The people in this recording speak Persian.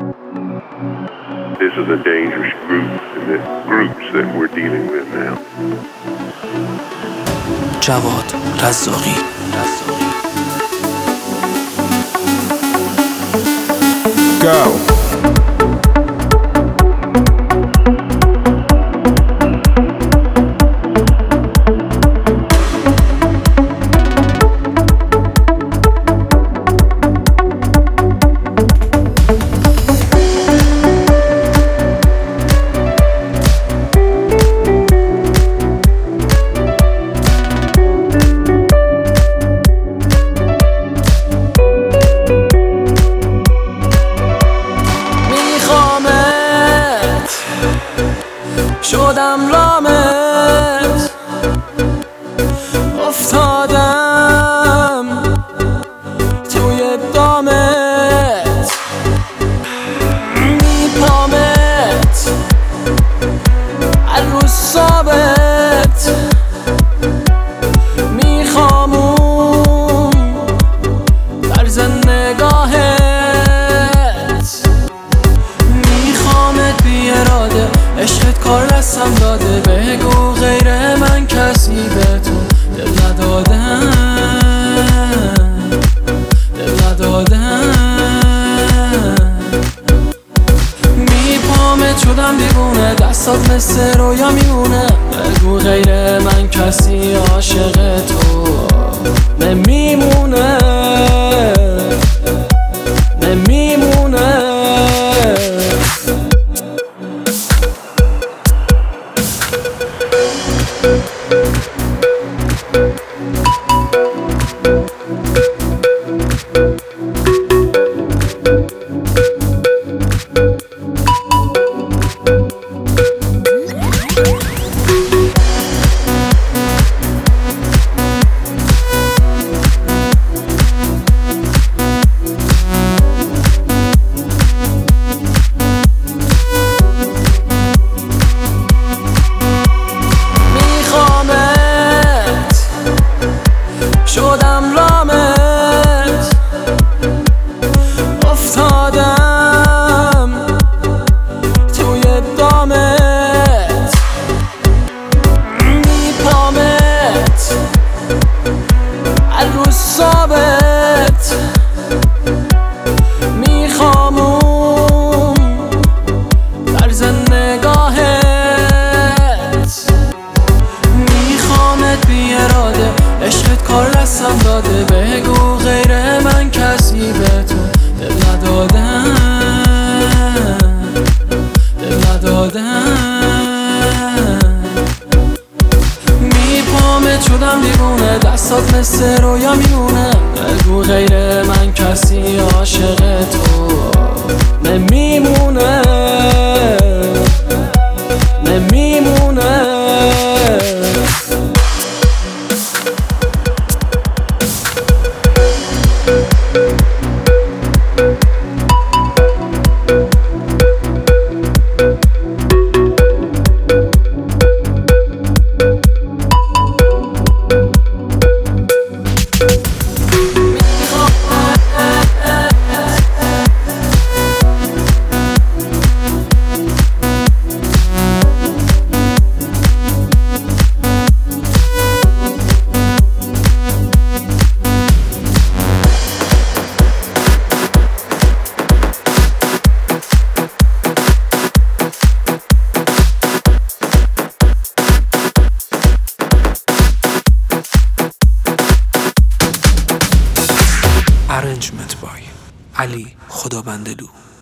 This is a dangerous group, and the groups that we're dealing with now. جواد رزاقی. Go. شدم لامت افتادم توی دامت میپامت عروس ثابت میخوامون طرز نگاهت میخوامت بی اراده عشقت کار دستم داده بگو غیر من کسی به تو دل ندادن میپامت شدم دیوونه دستات مثل رویا میمونه بگو غیر من کسی عاشق تو نمیمونه شدم لامت افتادم توی دامت میپامت عروس ثابت میخوامون طرز نگاهت میخوامت بی اراده عشقت کار دستم داده بگو غیر من کسی به تو دل ندادن میپامت شدم دیوونه دستات مثل رویا میمونه بگو غیر من کسی عاشق تو نمیمونه Arrangement by علی خدابندلو.